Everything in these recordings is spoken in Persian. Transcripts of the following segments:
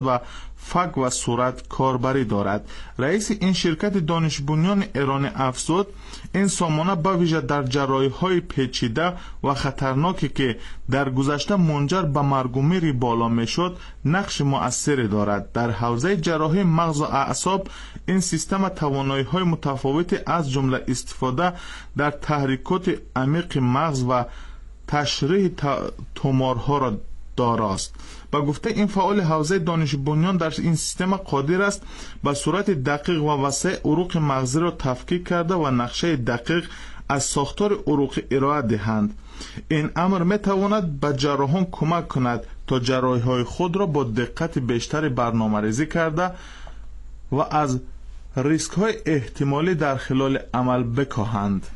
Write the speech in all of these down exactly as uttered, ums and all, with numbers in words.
و فک و صورت کاربری دارد. رئیس این شرکت دانش بنیان ایرانی افزود این سامانه با ویژه در جراحی‌های پیچیده و خطرناکی که در گذشته منجر به مرگ و میر بالا میشد نقش مؤثری دارد. در حوزه جراحی مغز و اعصاب این سیستم توانایی‌های متفاوتی از جمله استفاده در تحریکات عمیق مغز و تشریح تومورها را داراست. با گفته این فعال حوزه دانش بنیان در این سیستم قادر است به صورت دقیق و وسیع عروق مغزی را تفکیک کرده و نقشه دقیق از ساختار عروق ارائه دهند. این امر می تواند به جراحان کمک کند تا جراحی‌های خود را با دقت بیشتری برنامه‌ریزی کرده و از ریسک‌های احتمالی در خلال عمل بکاهند.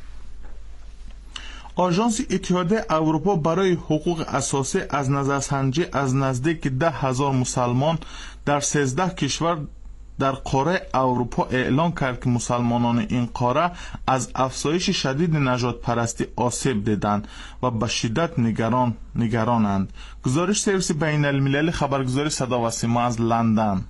آژانس اتحادیه اروپا برای حقوق اساسی از نظرسنجی از نزدیک ده هزار مسلمان در سیزده کشور در قاره اروپا اعلان کرد که مسلمانان این قاره از افزایش شدید نژاد پرستی آسیب دیدند و به شدت نگران نگرانند. گزارش سرویس بین المللی خبرگزاری صدا و سیما از لندن.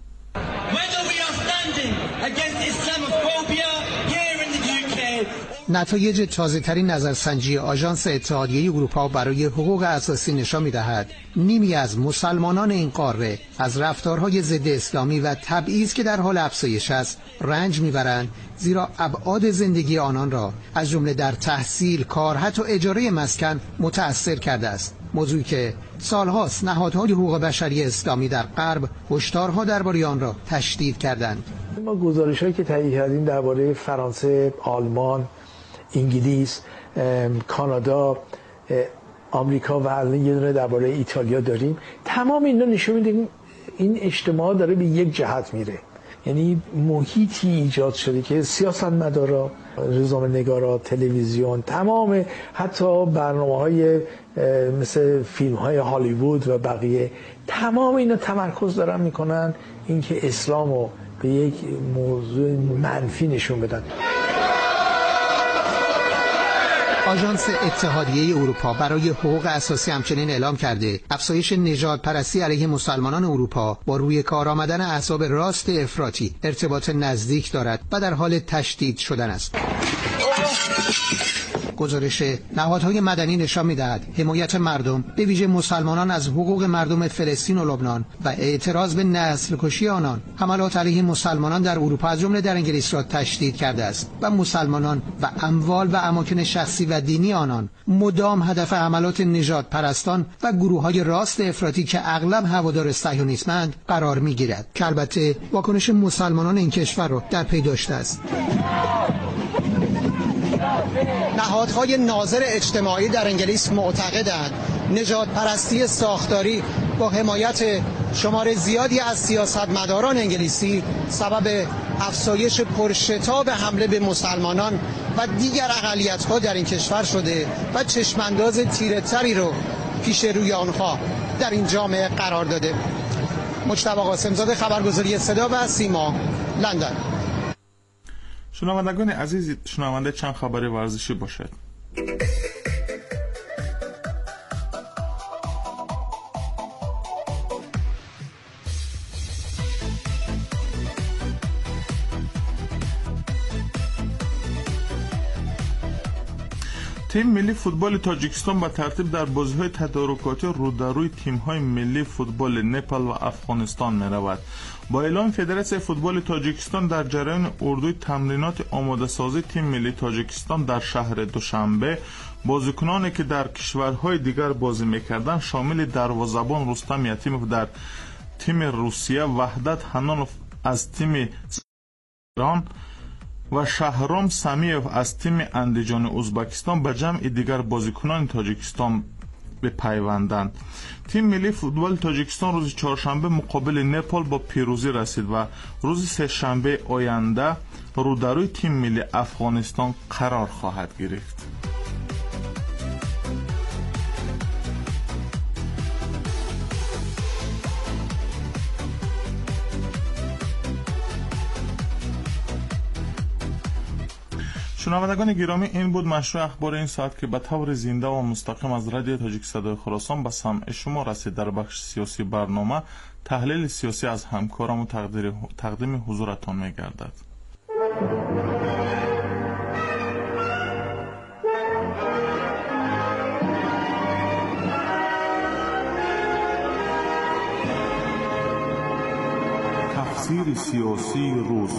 نتایج تازه‌ترین نظرسنجی آژانس اتحادیه اروپا برای حقوق اساسی نشان می‌دهد نیمی از مسلمانان این قاره از رفتارهای ضد اسلامی و تبعیض که در حال افزایش است رنج می‌برند، زیرا ابعاد زندگی آنان را از جمله در تحصیل، کار، حتی اجاره مسکن متأثر کرده است. موضوعی که سالهاست نهادهای حقوق بشری اسلامی در غرب هشدارها درباره آن را تشدید کردند. ما گزارش‌هایی که تهیه کردیم درباره فرانسه، آلمان، انگلیس، کانادا، آمریکا و الان یه دونه درباره ایتالیا داریم. تمام اینا نشون میده این اجتماع داره به یک جهت میره، یعنی محیطی ایجاد شده که سیاستمدارا، روزنامه‌نگارا، تلویزیون، تمام حتی برنامه‌های مثل فیلم‌های هالیوود و بقیه، تمام اینا تمرکز دارن میکنن اینکه اسلامو به یک موضوع منفی نشون بدن. آژانس اتحادیه اروپا برای حقوق اساسی همچنین اعلام کرده افزایش نژاد پرستی علیه مسلمانان اروپا با روی کار آمدن احزاب راست افراطی ارتباط نزدیک دارد و در حال تشدید شدن است. گزارش نهادهای مدنی نشان می‌دهد حمایت مردم به ویژه مسلمانان از حقوق مردم فلسطین و لبنان و اعتراض به نسل کشی آنان حملات علیه مسلمانان در اروپا از جمله در انگلیس را تشدید کرده است و مسلمانان و اموال و اماکن شخصی و دینی آنان مدام هدف حملات نژاد پرستان و گروه‌های راست افراطی که اغلب هوادار صهیونیسم‌اند قرار می‌گیرد که البته واکنش مسلمانان این کشور را در پی داشته است. نهادهای ناظر اجتماعی در انگلیس معتقدند نژاد پرستی ساختاری با حمایت شمار زیادی از سیاستمداران انگلیسی سبب افزایش پرشتاب حمله به مسلمانان و دیگر اقلیت‌ها در این کشور شده و چشمانداز تیره‌تری رو پیش روی آنها در این جامعه قرار داده. مجتبی قاسم‌زاده، خبرگزاری صدا و سیما، لندن. شنوندگان عزیز، شنونده چند خبر ورزشی باشد. تیم ملی فوتبال تاجیکستان به ترتیب در بازی‌های تدارکاتی رو در روی تیم‌های ملی فوتبال نپال و افغانستان می‌رود. با اعلام فدراسیون فوتبال تاجیکستان در جریان اردوی تمرینات آماده‌سازی تیم ملی تاجیکستان در شهر دوشنبه، بازیکنانی که در کشورهای دیگر بازی می‌کردند شامل دروازه‌بان رستم یتیموف در تیم روسیه، وحدت حنانوف از تیم ایران و شهرام سمیف از تیم اندیجان ازبکستان به جمع دیگر بازیکنان تاجیکستان بپیوندند. تیم ملی فوتبال تاجیکستان روز چهارشنبه مقابل نپال با پیروزی رسید و روز سه‌شنبه آینده رودروی تیم ملی افغانستان قرار خواهد گرفت. شنوندگان گرامی، این بود مشروع اخبار این ساعت که به طور زنده و مستقیم از رادیو تاجیک صدای خراسان به سمع شما رسید. در بخش سیاسی برنامه تحلیل سیاسی از همکارم و تقدیم حضورتان می‌گردد. تفسیر سیاسی روز.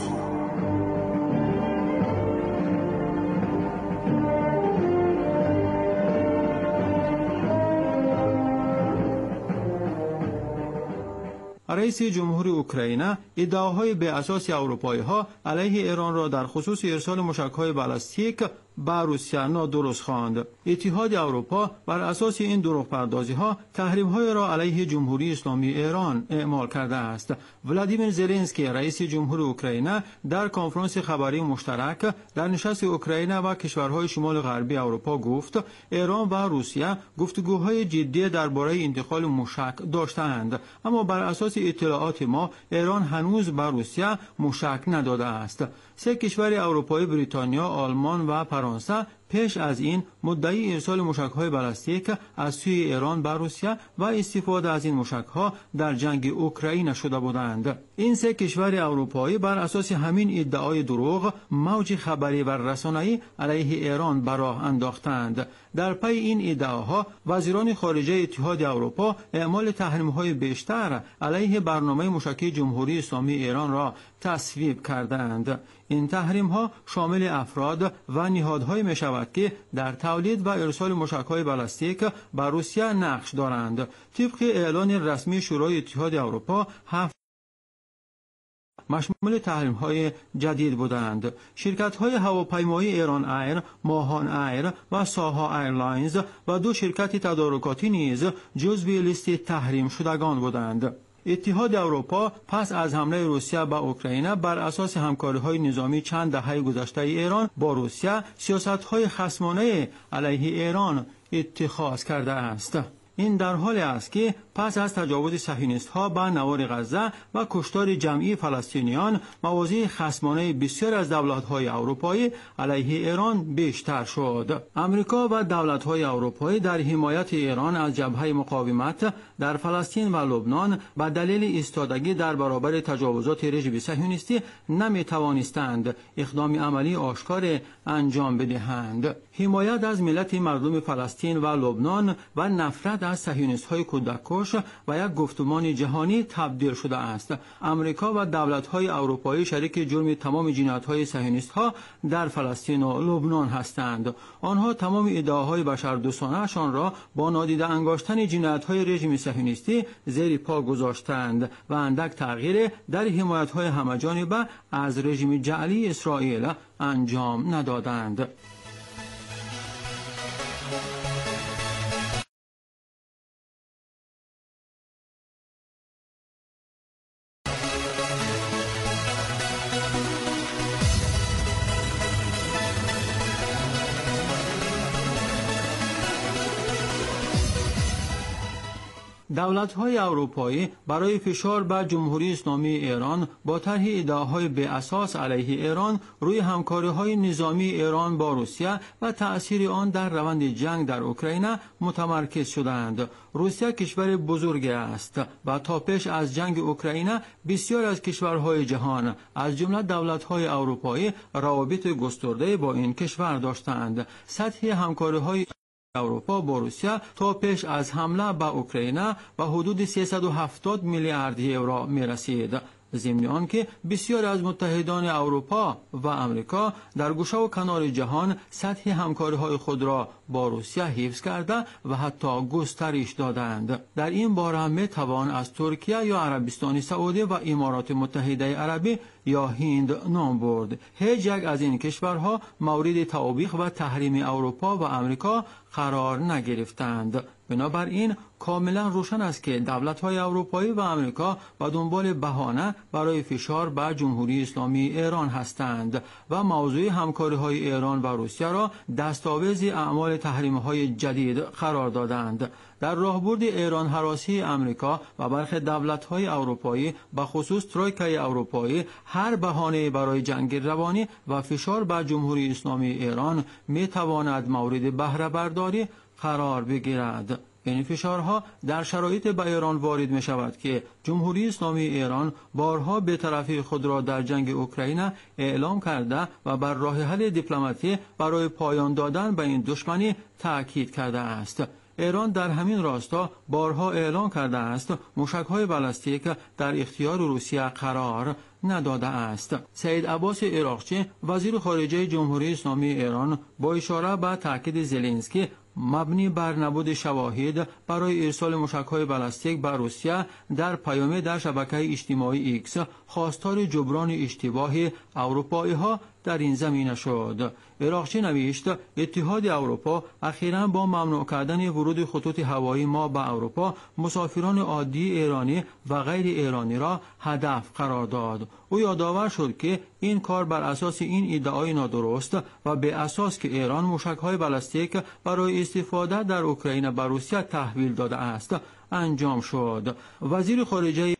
رئیس جمهوری اوکراین ادعاهای به اساس اروپایی‌ها علیه ایران را در خصوص ارسال موشک‌های بالستیک به روسیه نادرست خواند. اتحاد اروپا بر اساس این دروغ پردازی‌ها تحریم‌های را علیه جمهوری اسلامی ایران اعمال کرده است. ولادیمیر زلنسکی رئیس جمهور اوکراین در کنفرانس خبری مشترک در نشست اوکراین و کشورهای شمال غربی اروپا گفت ایران و روسیه گفتگوهای جدی درباره انتقال موشک داشتند، اما بر اساس اطلاعات ما ایران هنوز به روسیه موشک نداده است. سه کشور اروپایی بریتانیا، آلمان و فرانسه پیش از این مدعی ارسال موشک‌های بالستیک از سوی ایران به روسیه و استفاده از این موشک‌ها در جنگ اوکراین شده بودند. این سه کشور اروپایی بر اساس همین ادعای دروغ موج خبری و رسانه‌ای علیه ایران به راه انداختند. در پی این ادعاها وزیران خارجه اتحاد اروپا اعمال تحریم‌های بیشتر علیه برنامه موشکی جمهوری اسلامی ایران را تصویب کردند. این تحریم‌ها شامل افراد و نهادهای می‌شود که در تولید و ارسال موشک‌های بالستیک به روسیه نقش دارند. طبق اعلان رسمی شورای اتحاد اروپا، هفت مشمول تحریم‌های جدید بودند. شرکت‌های هواپیمایی ایران ایر، ماهان ایر و ساها ایرلاینز و دو شرکت تدارکاتی نیز جزو لیست تحریم شدگان بودند. اتحاد اروپا پس از حمله روسیه به اوکراین بر اساس همکاری‌های نظامی چند دهه گذشته ایران با روسیه سیاست‌های خصمانه علیه ایران اتخاذ کرده است. این در حالی است که پس از تجاوز صهیونیست‌ها به نوار غزه و کشتار جمعی فلسطینیان، مواضع خصمانه بسیار از دولت‌های اروپایی علیه ایران بیشتر شد. امریکا و دولت‌های اروپایی در حمایت ایران از جبهه مقاومت در فلسطین و لبنان به دلیل ایستادگی در برابر تجاوزات رژیم صهیونیستی نمی‌توانستند اقدام عملی آشکار انجام بدهند. حمایت از ملت مردم فلسطین و لبنان و نفرت از صهیونیست‌های کودک‌کش و یک گفتمان جهانی تبدیل شده است. امریکا و دولت‌های اروپایی شریک جرم تمام جنایت‌های صهیونیست‌ها در فلسطین و لبنان هستند. آنها تمام ادعاهای بشردوستانه‌شان را با نادیده انگاشتن جنایت‌های رژیم صهیونیستی زیر پا گذاشتند و اندک تغییر در حمایت‌های همه‌جانبه از رژیم جعلی اسرائیل انجام ندادند. دولت‌های اروپایی برای فشار بر جمهوری اسلامی ایران با طرح ادعاهای به اساس علیه ایران روی همکاری‌های نظامی ایران با روسیه و تأثیر آن در روند جنگ در اوکراین متمرکز شدند. روسیه کشور بزرگی است و تا پیش از جنگ اوکراین بسیار از کشورهای جهان از جمله دولت‌های اروپایی روابط گسترده با این کشور داشتند. سطح همکاری‌های اروپا با روسیه تا پیش از حمله به اوکراین و حدود سیصد و هفتاد میلیارد یورو می رسید. ضمن آنکه بسیار از متحدان اروپا و امریکا در گوشه و کنار جهان سطح همکاری‌های خود را با روسیه حفظ کرده و حتی گسترش دادند. در این باره هم میتوان از ترکیه یا عربستان سعودی و امارات متحده عربی یا هند نام برد. هیچ یک از این کشورها مورد توبیخ و تحریم اروپا و امریکا قرار نگرفتند. بنابراین کاملا روشن است که دولت‌های اروپایی و آمریکا به دنبال بهانه برای فشار بر جمهوری اسلامی ایران هستند و موضوع همکاری‌های ایران و روسیه را دستاویز اعمال تحریم‌های جدید قرار دادند. در راهبرد ایران هراسی آمریکا و برخی دولت‌های اروپایی به خصوص ترویکای اروپایی هر بهانه برای جنگ روانی و فشار بر جمهوری اسلامی ایران می‌تواند مورد بهره برداری قرار بگیرد. این فشارها در شرایط به ایران وارد می شود که جمهوری اسلامی ایران بارها بی‌طرفی خود را در جنگ اوکراین اعلام کرده و بر راه حل دیپلماتی برای پایان دادن به این دشمنی تأکید کرده است. ایران در همین راستا بارها اعلام کرده است موشک‌های بالستیک در اختیار روسیه قرار نداده است. سید عباس عراقچی وزیر خارجه جمهوری اسلامی ایران با اشاره به تاکید زلنسکی مبنی بر نبود شواهد برای ارسال موشک‌های بالستیک به روسیه در پیامی در شبکه اجتماعی ایکس خواستار جبران اشتباه اروپایی‌ها در این زمینه شد. عراقچی نوشت اتحاد اروپا اخیراً با ممنوع کردن ورود خطوط هوایی ما به اروپا مسافران عادی ایرانی و غیر ایرانی را هدف قرار داد. او یادآور شد که این کار بر اساس این ادعای نادرست و به اساس که ایران موشک‌های بالستیک برای استفاده در اوکراین به روسیه تحویل داده است انجام شد. وزیر خارجه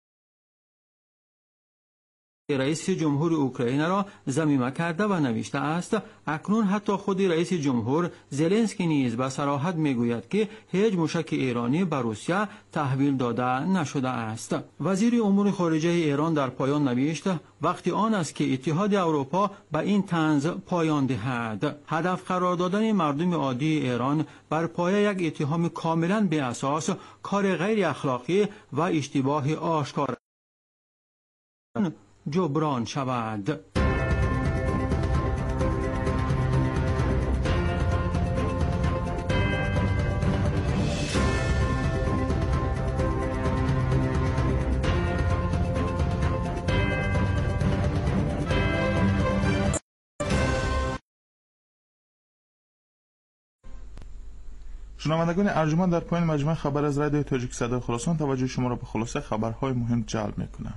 رئیس جمهور اوکراین را ضمیمه کرده و نوشته است اکنون حتی خود رئیس جمهور زلنسکی نیز به صراحت میگوید که هیچ موشک ایرانی به روسیه تحویل داده نشده است. وزیر امور خارجه ایران در پایان نوشت وقتی آن است که اتحاد اروپا به این طنز پایان دهد. هدف قرار دادن مردم عادی ایران بر پایه یک اتهام کاملا بی اساس کار غیر اخلاقی و اشتباه آشکار جبران شود. شنوندگان ارجمند، در پایان مجموعه خبر از رادیو تاجیک صدای خراسان توجه شما را به خلاصه خبرهای مهم جلب می‌کنم.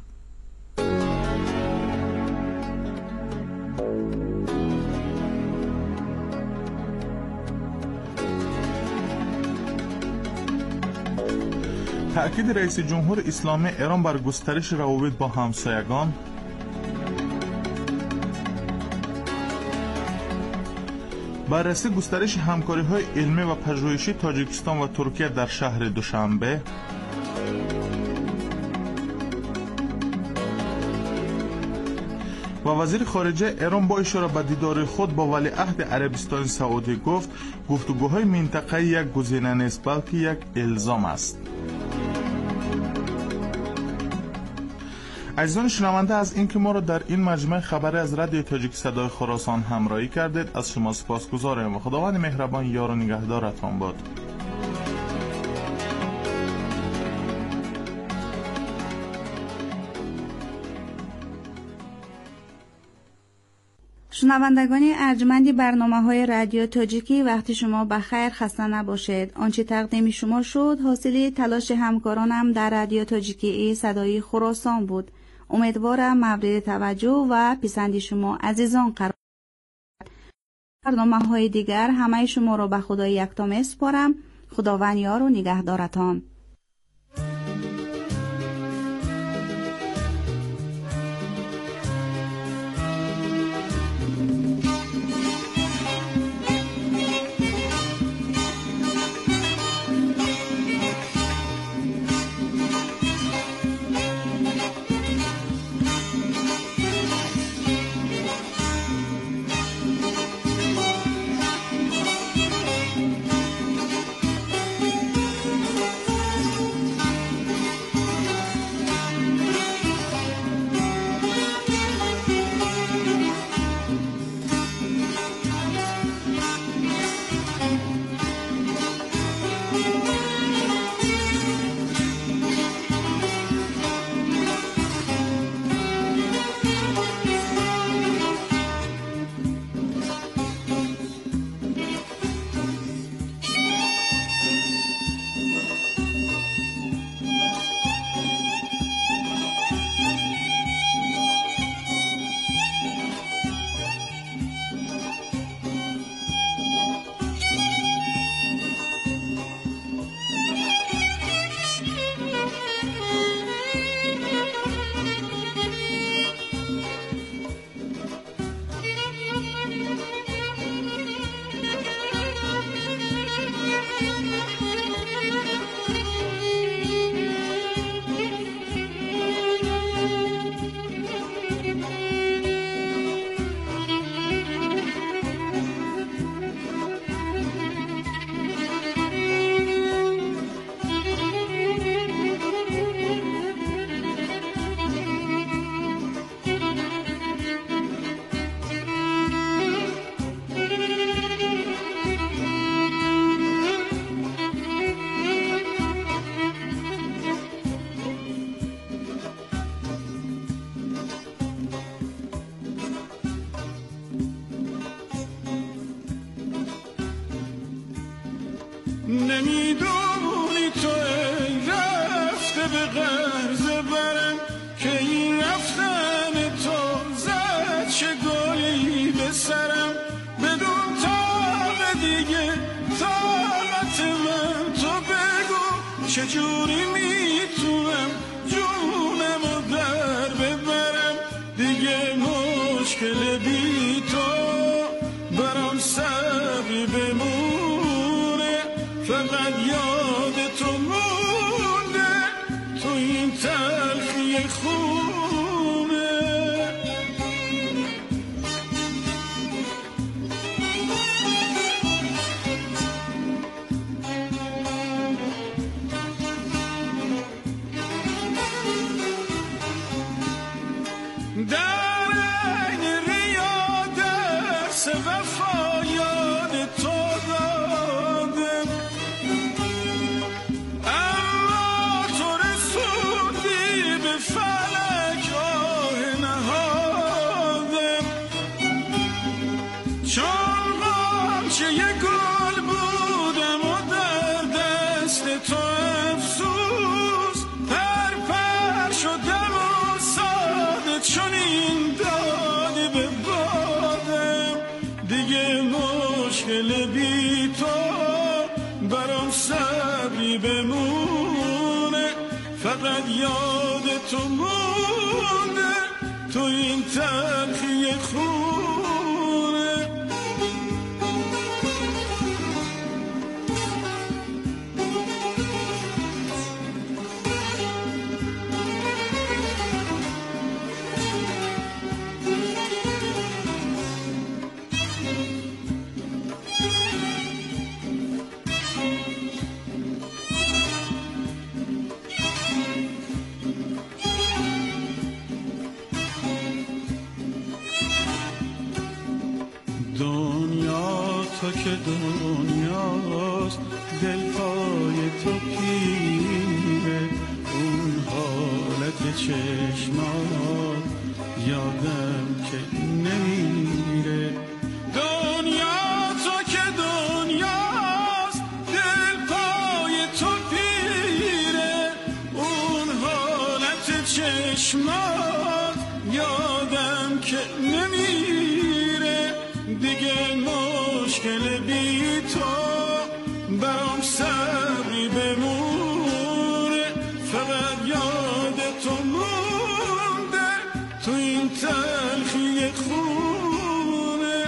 تأکید رئیس جمهور اسلامی ایران بر گسترش روابط با همسایگان. بررسی گسترش همکاری‌های علمی و پژوهشی تاجیکستان و ترکیه در شهر دوشنبه. و وزیر خارجه ایران با اشاره به دیدار خود با ولیعهد عربستان سعودی گفت گفتگوهای منطقه‌ای یک گزینه نیست بلکه یک الزام است. عزیزان شنونده، از اینکه ما را در این مجموعه خبری از رادیو تاجیک صدای خراسان همراهی کردید از شما سپاسگزارم و خداوند مهربان یار و نگهدارتان باد. شنوندگان ارجمند برنامه‌های رادیو تاجیکی، وقتی شما بخیر، خسته نباشید. آنچه تقدیم شما شد حاصل تلاش همکارانم در رادیو تاجیکی صدای خراسان بود. امیدوارم مورد توجه و پسند شما عزیزان قرار گیرد. برنامه‌های دیگر همه شما را به خدای یکتا می‌سپارم. خداوند یار و نگهدارتان. نمیدونی تو ای رفته به غرض برم که این رفتن تو زد چه گلی به سرم بدون طاقت دیگه طاقت من تو بگو چجوری میتونم جونمو در ببرم دیگه مشکل بی تو برام صبری بمونه فقط یاد تو مونده تو این تلخی خونه در این ریا درس وفا یاد تو دادم اما تو رسوندی به فلک آه نهادم چون غنچه یه گل بودم و در دست تو افسوس پر پر شدم و ساده چون این دادی به بادم دیگه مشکل بی تو برام صبری بمونه فقط یاد تو مونده تو این تلخی خونه دنیا تو که دنیاست دل پای تو پیره اون حالت چشمات یادم که نمیره دنیا تو که دنیاست دل پای تو پیره اون حالت چشمات یادم که نمیره دیگه مشکل بی تو برام صبری بمونه فقط یاد تو مونده تو این تلخی خونه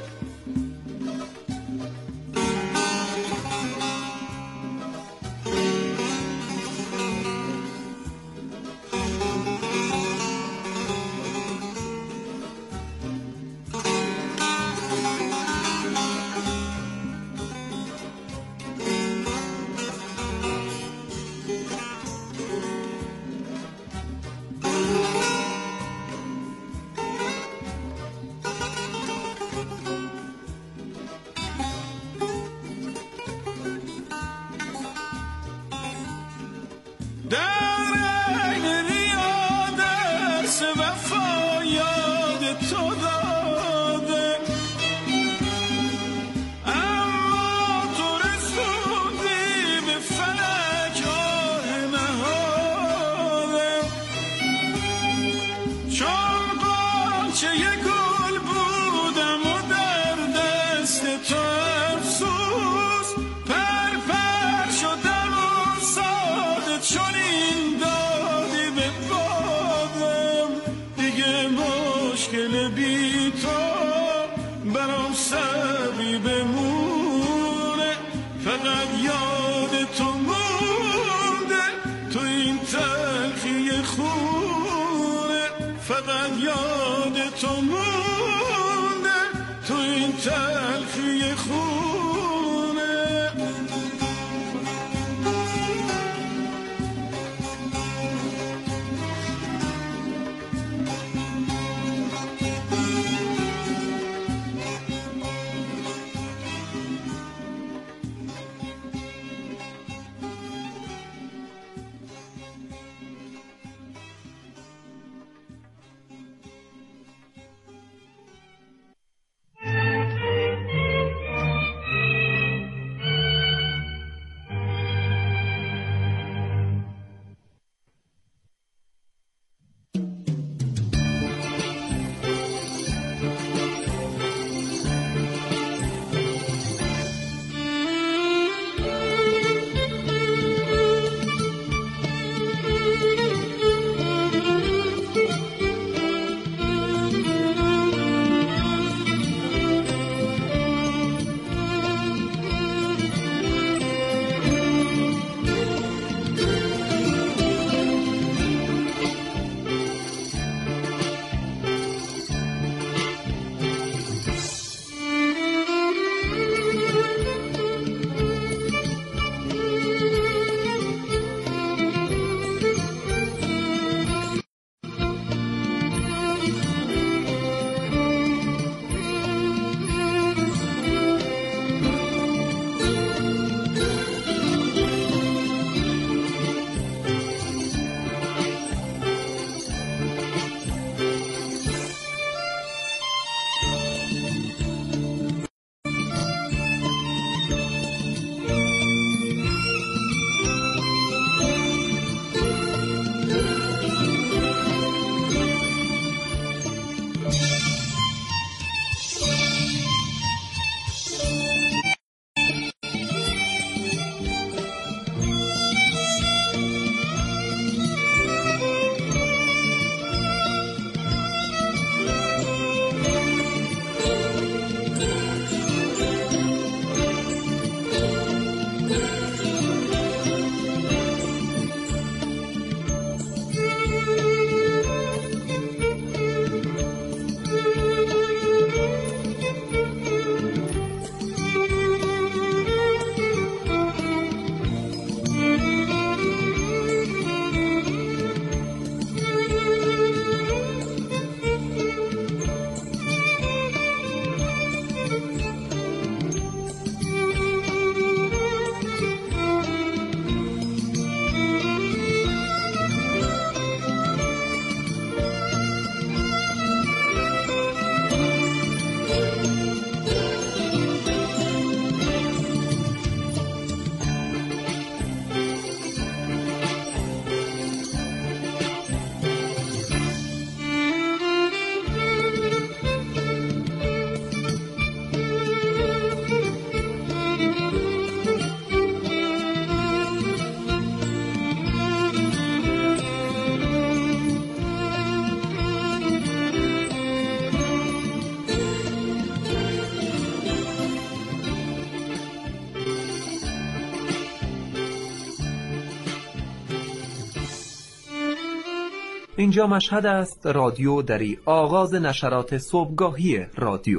مشکل بی تو برام صبری بمونه فقط یاد تو مونده تو این تلخی خونه فقط یاد تو مونده تو این تلخی خونه اینجا مشهد است، رادیو دری، آغاز نشرات صبحگاهی رادیو.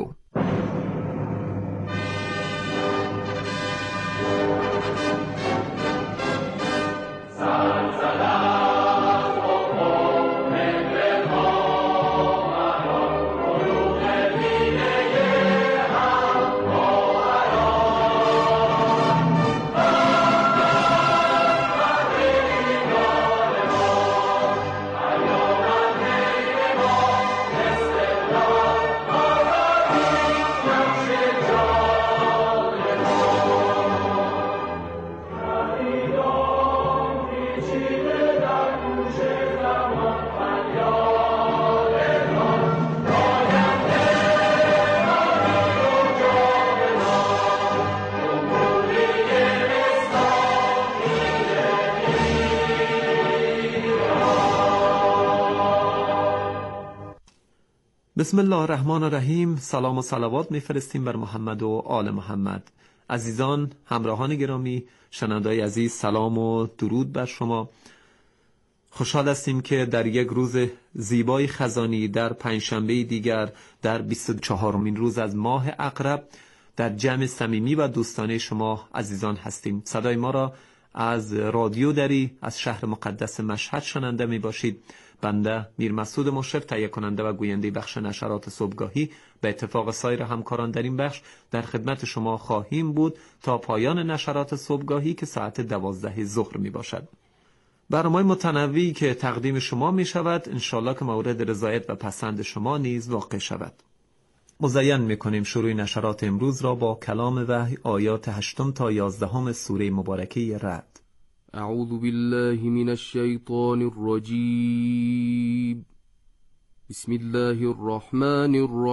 بسم الله الرحمن الرحیم. سلام و صلوات میفرستیم بر محمد و آل محمد. عزیزان، همراهان گرامی، شنوندگان عزیز، سلام و درود بر شما. خوشحال هستیم که در یک روز زیبای خزانی، در پنجشنبه دیگر، در بیست و چهارمین روز از ماه عقرب، در جمع صمیمی و دوستانه شما عزیزان هستیم. صدای ما را از رادیو دری از شهر مقدس مشهد شنونده می باشید. بنده میر مسعود مشرف، تهیه کننده و گوینده بخش نشرات صبحگاهی، به اتفاق سایر همکاران در این بخش در خدمت شما خواهیم بود تا پایان نشرات صبحگاهی که ساعت دوازده ظهر می باشد. برنامه متنوعی که تقدیم شما می شود انشالله که مورد رضایت و پسند شما نیز واقع شود. مزین می کنیم شروع نشرات امروز را با کلام وحی، آیات هشتم تا یازدهم سوره مبارکه رعد. اعوذ بالله من الشیطان الرجیم. بسم الله الرحمن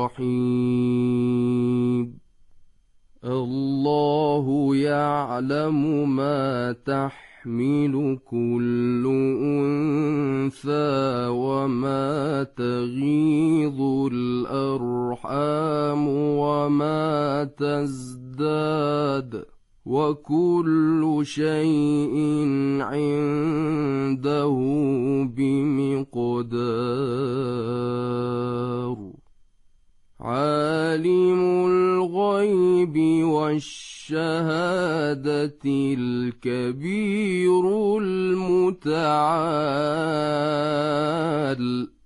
الرحیم. الله يعلم ما تحمل كل أنثى وما تغيض الأرحام وما تزداد وكل شيء عنده بمقدار. عالم الغيب والشهادة الكبير المتعال.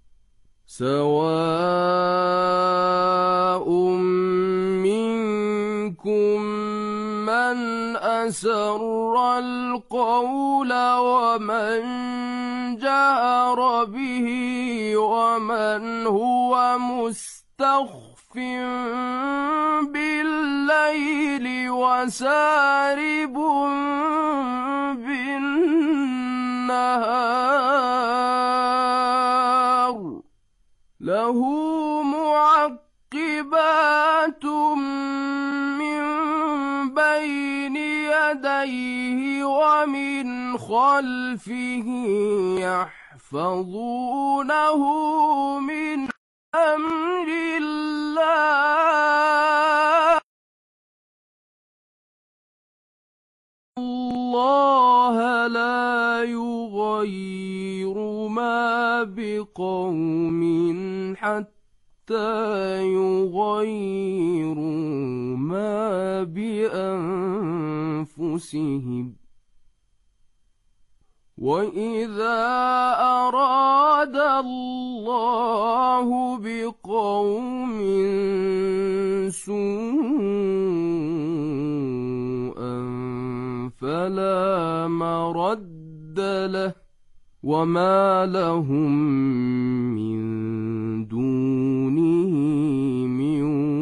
سواء منكم من أسر القول ومن جهر به ومن هو مستخف بالليل وسارب بالنهار. له معقبات من بين يديه ومن خلفه يحفظونه من أمر الله. الله لا يغير ما بقوم حتى يغيروا ما بأنفسهم. وإذا أراد الله بقوم سوءا فلا مرد له وما لهم من دونه من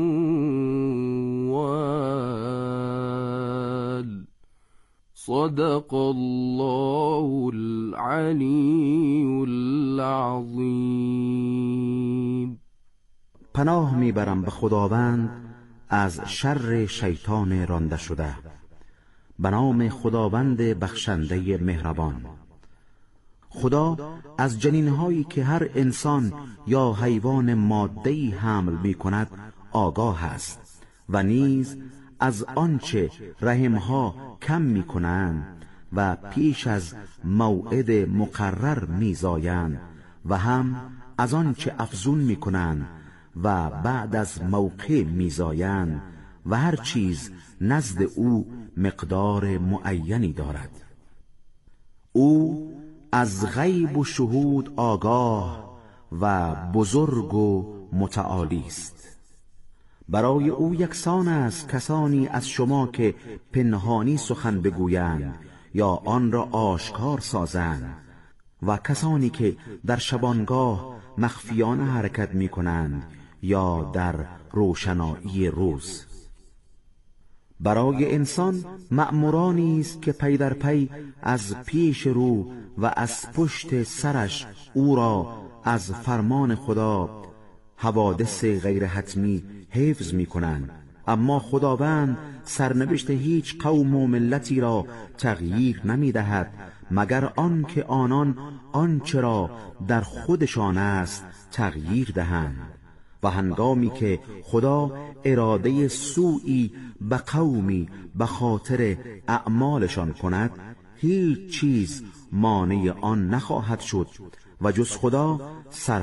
وال. صدق الله العلی العظیم. پناه میبرم به خداوند از شر شیطان رانده شده. به نام خداوند بخشنده مهربان. خدا از جنینهایی که هر انسان یا حیوان ماده‌ای حمل می کند آگاه است و نیز از آنچه رحمها کم می کنند و پیش از موعد مقرر می زایند و هم از آن چه افزون می کنند و بعد از موقع می زایند و هر چیز نزد او مقدار معینی دارد. او از غیب و شهود آگاه و بزرگ و متعالی است. برای او یکسان است کسانی از شما که پنهانی سخن بگویند یا آن را آشکار سازند و کسانی که در شبانگاه مخفیانه حرکت می کنند یا در روشنایی روز. برای انسان مأمورانی است که پی در پی از پیش رو و از پشت سرش او را از فرمان خدا حوادث غیر حتمی حفظ می کنند، اما خداوند سرنوشت هیچ قوم و ملتی را تغییر نمی دهد مگر آن که آنان آنچه را در خودشان است تغییر دهند. و هنگامی که خدا اراده سوئی به قومی به خاطر اعمالشان کند، هیچ چیز مانع آن نخواهد شد و جز خدا سر